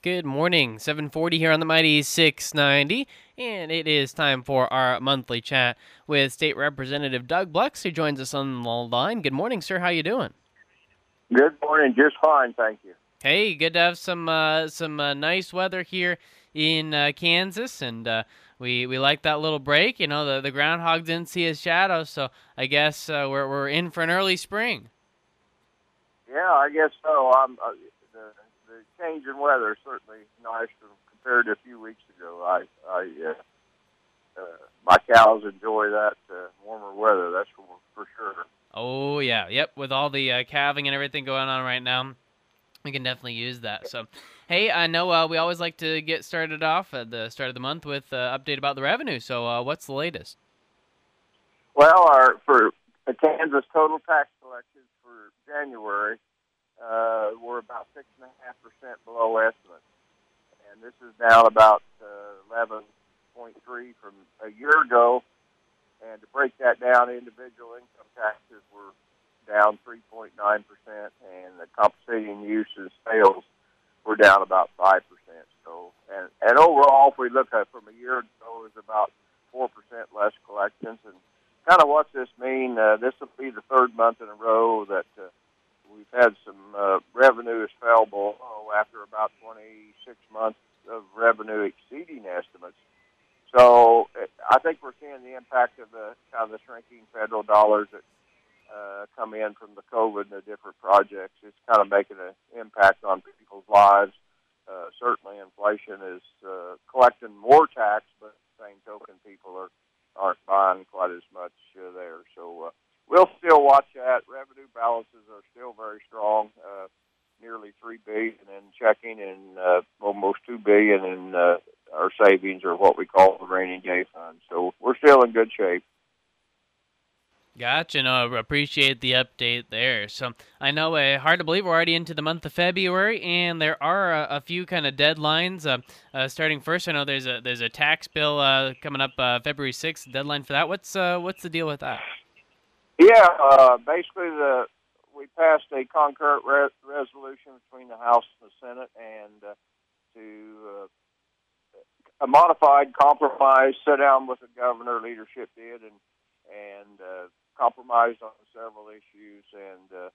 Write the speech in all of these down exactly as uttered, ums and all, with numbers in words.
Good morning, seven forty here on the Mighty six ninety, and it is time for our monthly chat with State Representative Doug Blux, who joins us on the line. Good morning, sir. How you doing? Good morning. Just fine, thank you. Hey, good to have some uh, some uh, nice weather here in uh, Kansas, and uh, we we like that little break. You know, the the groundhog didn't see his shadow, so I guess uh, we're we're in for an early spring. Yeah, I guess so. I'm, uh, the, the change in weather is certainly nice compared to a few weeks ago. I, I, uh, uh, my cows enjoy that uh, warmer weather. That's for, for sure. Oh yeah, yep. With all the uh, calving and everything going on right now, we can definitely use that. So, hey, I know uh, we always like to get started off at the start of the month with an uh, update about the revenue. So, uh, what's the latest? Well, our for the Kansas total tax collections for January uh, were about six and a half percent below estimate, and this is down about uh, eleven point three from a year ago. And to break that down, individual income taxes were down three point nine percent, and the compensating uses sales were down about five percent. So, and, and overall, if we look at from a year ago, it was about four percent less collections. And kind of what's this mean? Uh, this will be the third month in a row that uh, we've had some uh, revenue has fell below after about twenty-six months of revenue exceeding estimates. So I think we're seeing the impact of the kind of the shrinking federal dollars that uh, come in from the COVID and the different projects. It's kind of making an impact on people's lives. Uh, certainly, inflation is uh, collecting more tax, but at the same token, people are aren't buying quite as much uh, there. So uh, we'll still watch that. Revenue balances are still very strong. Uh, nearly three billion dollars in checking and uh, almost two billion dollars in uh, our savings, or what we call the rainy day fund. So we're still in good shape. Gotcha. No, I appreciate the update there. So I know, uh, hard to believe we're already into the month of February, and there are a, a few kind of deadlines. Uh, uh, starting first, I know there's a there's a tax bill uh, coming up uh, February sixth. Deadline for that. What's uh, what's the deal with that? Yeah, uh, basically the we passed a concurrent re- resolution between the House and the Senate, and uh, to uh, a modified compromise, sit down with the governor, leadership did, and and uh, compromised on several issues, and uh,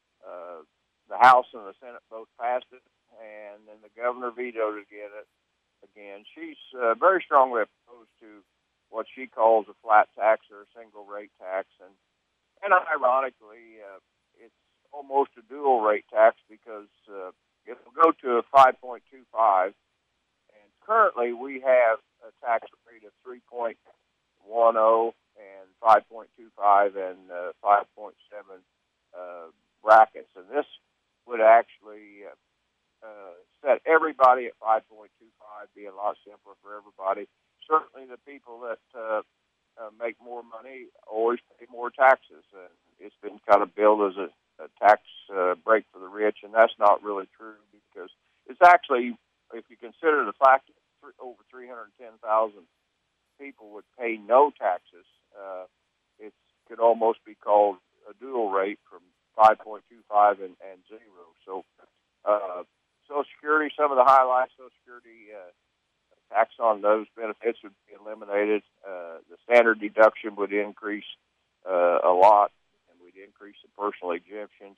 uh, the House and the Senate both passed it, and then the governor vetoed it again. Again, she's uh, very strongly opposed to what she calls a flat tax or a single rate tax, and and ironically, uh, it's almost a dual rate tax because uh, it will go to a five point two five. And currently, we have a tax rate of three point one zero and five point two five and uh, five point seven uh, brackets. And this would actually uh, uh, set everybody at five point two five, be a lot simpler for everybody. Certainly, the people that uh, uh, make more money always pay more taxes. Uh, it's been kind of billed as a, a tax uh, break for the rich, and that's not really true because it's actually, if you consider the fact that th- over three hundred ten thousand people would pay no taxes, uh, it could almost be called a dual rate from five point two five and, and zero. So uh, Social Security, some of the highlights, Social Security uh, tax on those benefits would be eliminated. Uh, the standard deduction would increase uh, a lot, and we'd increase the personal exemptions.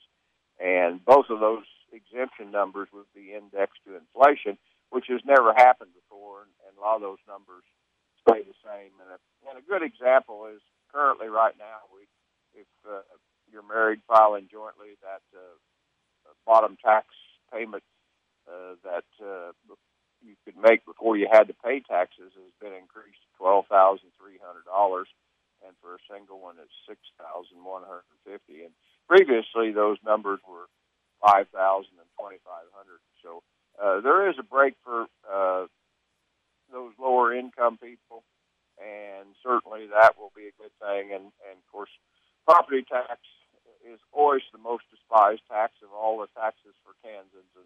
And both of those exemption numbers would be indexed to inflation, which has never happened before, and, and a lot of those numbers stay the same. And a, and a good example is currently right now, we, if uh, you're married filing jointly, that uh, bottom tax payment uh, that uh, you could make before you had to pay taxes has been increased to twelve thousand three hundred dollars, and for a single one, it's six thousand one hundred fifty dollars. And previously, those numbers were five thousand dollars and twenty-five hundred dollars. So uh, there is a break for uh, those lower income people, and certainly that will be a good thing. And, and of course, property tax is always the most despised tax of all the taxes for Kansans, and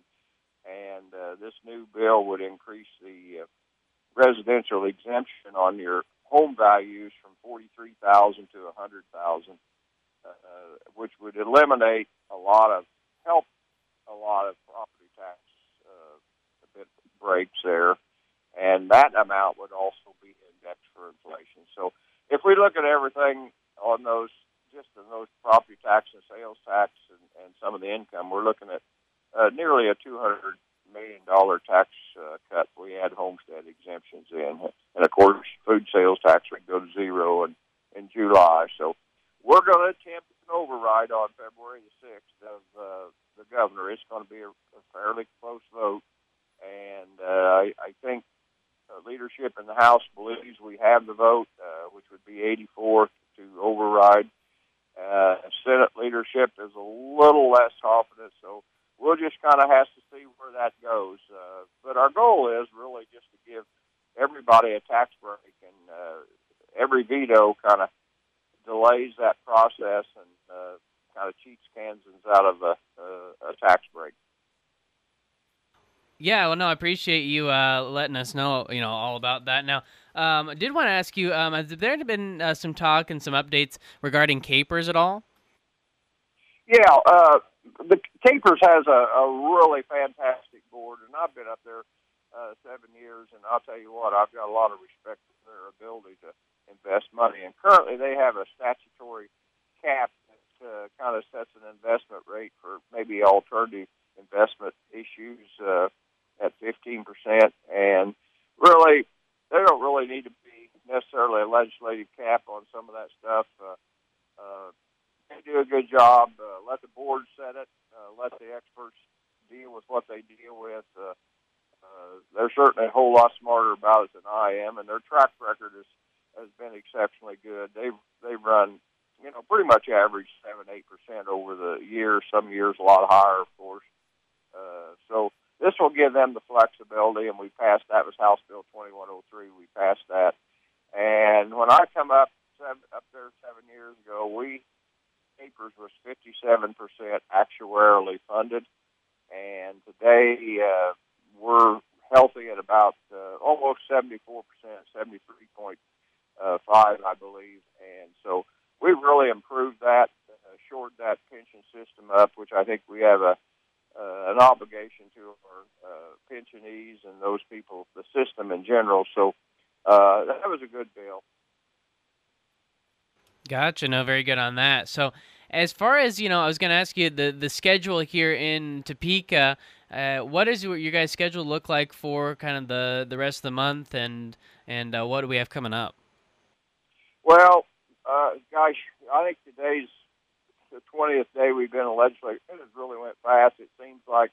and uh, this new bill would increase the uh, residential exemption on your home values from forty-three thousand dollars to one hundred thousand dollars, uh, which would eliminate a lot of help, a lot of property tax uh, breaks there, and that amount would also be indexed for inflation. So if we look at everything on those, just in those property tax and sales tax and, and some of the income, we're looking at uh, nearly a two hundred million dollars tax uh, cut. We had homestead exemptions in. And, of course, food sales tax would go to zero in, in July. So we're going to attempt an override on February the sixth of uh, the governor. It's going to be a, a fairly close vote. And uh, I, I think uh, leadership in the House believes we have the vote, uh, which would be eighty-four to override. Uh, Senate leadership is a little less confident, so we'll just kind of have to see where that goes. Uh, but our goal is really just to give everybody a tax break, and uh, every veto kind of delays that process and uh, kind of cheats Kansans out of a, a, a tax break. Yeah, well, no, I appreciate you uh, letting us know, you know, all about that. Now, um, I did want to ask you, um, has there been uh, some talk and some updates regarding capers at all? Yeah, uh, the Capers has a, a really fantastic board, and I've been up there uh, seven years, and I'll tell you what, I've got a lot of respect for their ability to invest money. And currently they have a statutory cap that uh, kind of sets an investment rate for maybe alternative investment issues uh, at fifteen percent. And really, there don't really need to be necessarily a legislative cap on some of that stuff. Uh, uh, they do a good job. Uh, let the board set it. Uh, let the experts deal with what they deal with. Uh, uh, they're certainly a whole lot smarter about it than I am, and their track record is, has been exceptionally good. They've they've run, you know, pretty much average seven, eight percent over the years. Some years a lot higher, of course. Uh, so this will give them the flexibility, and we passed that. Was House Bill twenty-one oh three. We passed that, and when I come up seven, up there seven years ago, we Capers was fifty-seven percent actuarially funded, and today uh, we're healthy at about uh, almost seventy-four percent, seventy-three point five, I believe. And so we've really improved that, uh, shored that pension system up, which I think we have a uh, an obligation to our uh, pensionees and those people, the system in general. So uh, that was a good bill. Gotcha. No, very good on that. So, as far as, you know, I was going to ask you the the schedule here in Topeka. Uh, what does your your guys' schedule look like for kind of the, the rest of the month, and and uh, what do we have coming up? Well, uh, gosh, I think today's the twentieth day we've been in legislature. It has really went fast. It seems like,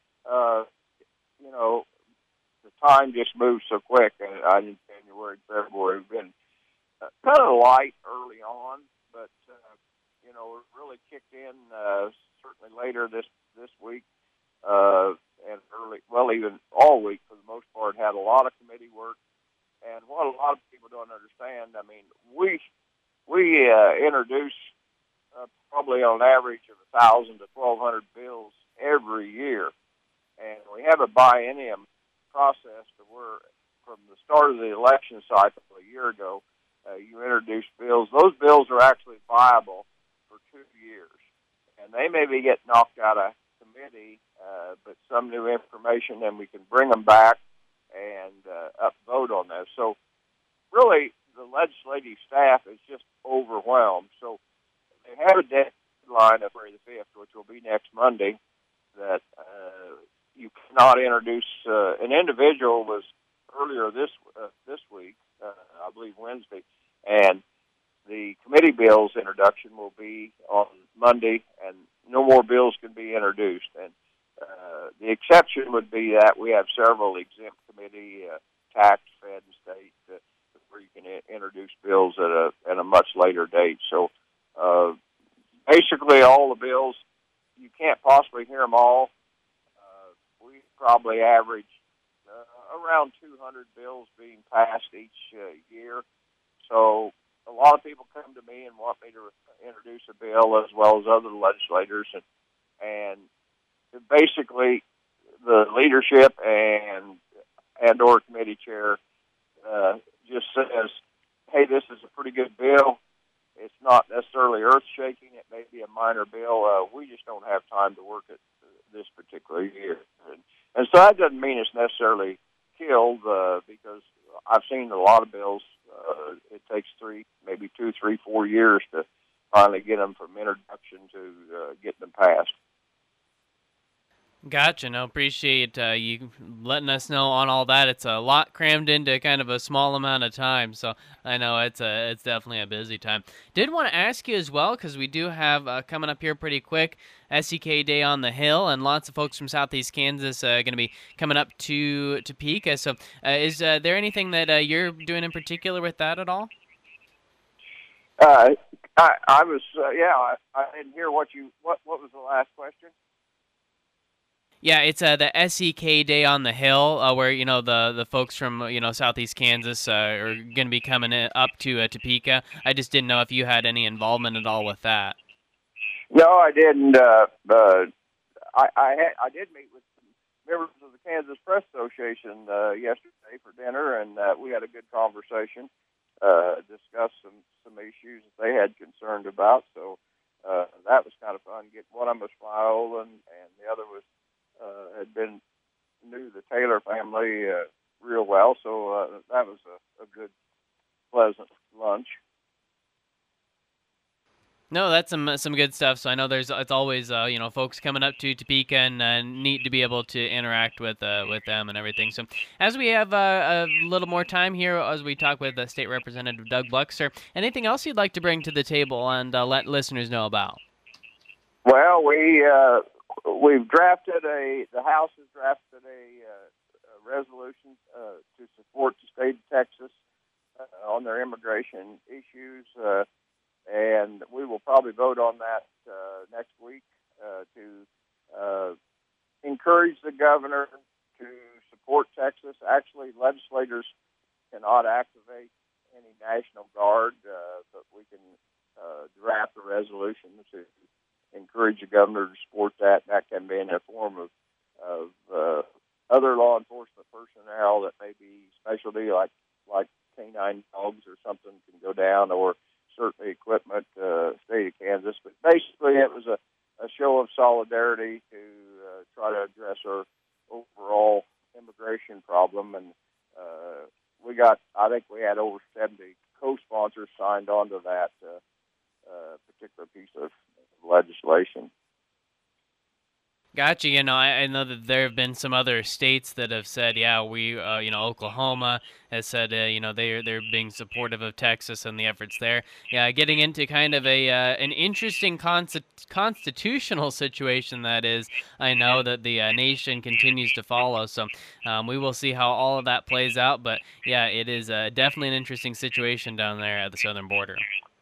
uh, you know, the time just moves so quick. And I in January, February, we've been uh, kind of light early on, but uh, you know, it really kicked in uh, certainly later this this week uh, and early, well, even all week for the most part. Had a lot of committee work, and what a lot of people don't understand. I mean, we we uh, introduce uh, probably on average of a thousand to twelve hundred bills every year, and we have a biennium process to where from the start of the election cycle a year ago. Uh, you introduce bills. Those bills are actually viable for two years. And they maybe get knocked out of committee, uh, but some new information, and we can bring them back and uh, upvote on those. So really, the legislative staff is just overwhelmed. So they have a deadline of February the fifth, which will be next Monday, that uh, you cannot introduce. Uh, an individual was earlier this uh, this week, uh, I believe Wednesday, and the committee bills introduction will be on Monday, and no more bills can be introduced. And uh, the exception would be that we have several exempt committee, uh, tax, fed, and state, uh, where you can I- introduce bills at a at a much later date. So uh, basically, all the bills, you can't possibly hear them all. Uh, we probably average uh, around two hundred bills being passed each uh, year. So a lot of people come to me and want me to introduce a bill, as well as other legislators, and and basically the leadership and and or committee chair uh, just says, "Hey, this is a pretty good bill. It's not necessarily earth-shaking. It may be a minor bill. Uh, we just don't have time to work it this particular year." And And so that doesn't mean it's necessarily killed uh, because I've seen a lot of bills. Uh, it takes three, maybe two, three, four years to finally get them from introduction to uh, getting them passed. Gotcha. No, appreciate uh, you letting us know on all that. It's a lot crammed into kind of a small amount of time, so I know it's a it's definitely a busy time. Did want to ask you as well because we do have uh, coming up here pretty quick S E K Day on the Hill, and lots of folks from Southeast Kansas uh, going to be coming up to Topeka. So, uh, is uh, there anything that uh, you're doing in particular with that at all? Uh, I, I was uh, yeah. I, I didn't hear what you what what was the last question. Yeah, it's uh, the S E K Day on the Hill, uh, where you know the the folks from uh, you know Southeast Kansas uh, are going to be coming in, up to uh, Topeka. I just didn't know if you had any involvement at all with that. No, I didn't. Uh, uh, I I, had, I did meet with members of the Kansas Press Association uh, yesterday for dinner, and uh, we had a good conversation. Uh, discussed some some issues that they had concerned about. So uh, that was kind of fun. Get one of them was Flyola, and, and the other was. Uh, had been knew the Taylor family uh, real well, so uh, that was a, a good, pleasant lunch. No, that's some some good stuff. So I know there's it's always uh, you know folks coming up to Topeka and uh, neat to be able to interact with uh, with them and everything. So as we have uh, a little more time here, as we talk with uh, State Representative Doug Bluxer, anything else you'd like to bring to the table and uh, let listeners know about? Well, we. Uh, We've drafted a, the House has drafted a, uh, a resolution uh, to support the state of Texas uh, on their immigration issues, uh, and we will probably vote on that uh, next week uh, to uh, encourage the governor to support Texas. Actually, legislators cannot activate any National Guard, uh, but we can uh, draft a resolution to encourage the governor to support that. That can be in the form of, of uh, other law enforcement personnel that may be specialty, like like canine dogs or something, can go down, or certainly equipment, uh, state of Kansas. But basically, it was a, a show of solidarity to uh, try to address our overall immigration problem. And uh, we got, I think we had over seventy co-sponsors signed on to that uh, uh, particular piece of legislation. Gotcha. You know, I, I know that there have been some other states that have said, yeah, we, uh, you know, Oklahoma has said, uh, you know, they're they're being supportive of Texas and the efforts there. Yeah, getting into kind of a uh, an interesting consti- constitutional situation that is. I know that the uh, nation continues to follow, so um, we will see how all of that plays out. But yeah, it is uh, definitely an interesting situation down there at the southern border.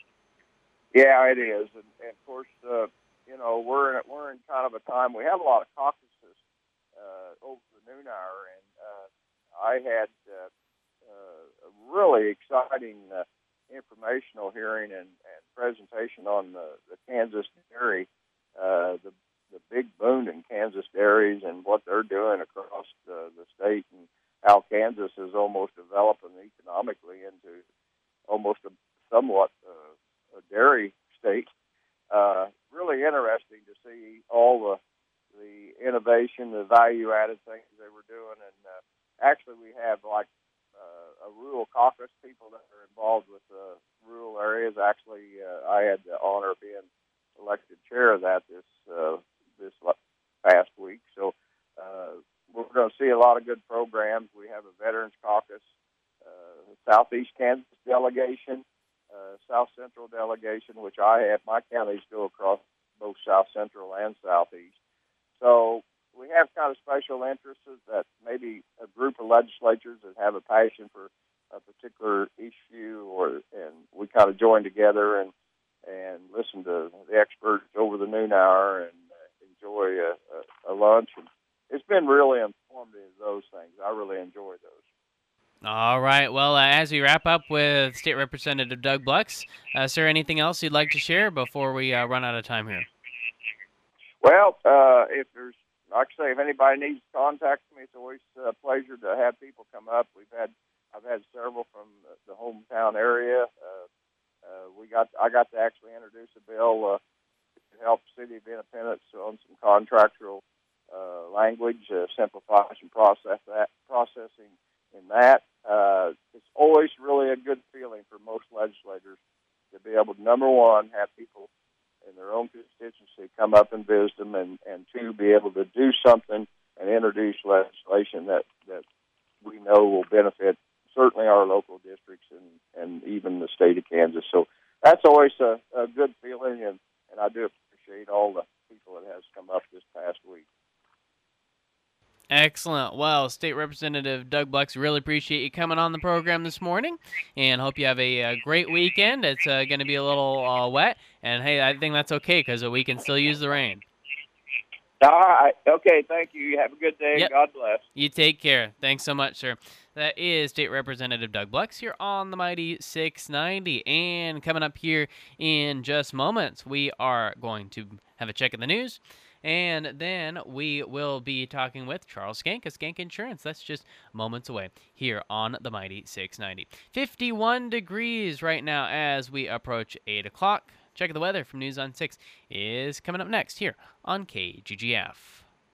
Yeah, it is, and, and of course, uh, you know, we're in, we're in kind of a time. We have a lot of caucuses uh, over the noon hour, and uh, I had uh, uh, a really exciting uh, informational hearing and, and presentation on the, the Kansas dairy, uh, the the big boom in Kansas dairies and what they're doing across the, the state, and how Kansas is almost developing economically into almost a somewhat uh, a dairy state. Uh, really interesting to see all the the innovation, the value-added things they were doing, and uh, actually we have like uh, a rural caucus, people that are involved with uh, rural areas. Actually, uh, I had the honor of being elected chair of that this uh, this past week. So uh, we're going to see a lot of good programs. We have a Veterans Caucus, uh, Southeast Kansas delegation, uh, South Central delegation, which I have. My counties go across both South Central and Southeast. So we have kind of special interests that maybe a group of legislatures that have a passion for a particular issue, or and we kind of join together and and listen to the experts over the noon hour and uh, enjoy a, a, a lunch. And it's been really informative, those things. I really enjoy those. All right. Well, uh, as we wrap up with State Representative Doug Blux, uh, sir, anything else you'd like to share before we uh, run out of time here? Well, uh, if there's, like I say, if anybody needs to contact me, it's always a pleasure to have people come up. We've had, I've had several from the, the hometown area. Uh, uh, we got, I got to actually introduce a bill uh, to help City of Independence on some contractual uh, language to simplify some process that processing in that. Uh, it's always really a good feeling for most legislators to be able to, number one, have people in their own constituency come up and visit them, and, and two, be able to do something and introduce legislation that, that we know will benefit certainly our local districts and, and even the state of Kansas. So that's always a, a good feeling, and, and I do appreciate all the people that has come up this past week. Excellent. Well, State Representative Doug Blex, really appreciate you coming on the program this morning, and hope you have a, a great weekend. It's uh, going to be a little uh, wet, and hey, I think that's okay because we can still use the rain. All right. Okay, thank you. You have a good day. Yep. God bless. You take care. Thanks so much, sir. That is State Representative Doug Blex here on the Mighty six ninety. And coming up here in just moments, we are going to have a check of the news. And then we will be talking with Charles Skank of Skank Insurance. That's just moments away here on the Mighty six ninety. fifty-one degrees right now as we approach eight o'clock. Check of the weather from News on six is coming up next here on K G G F.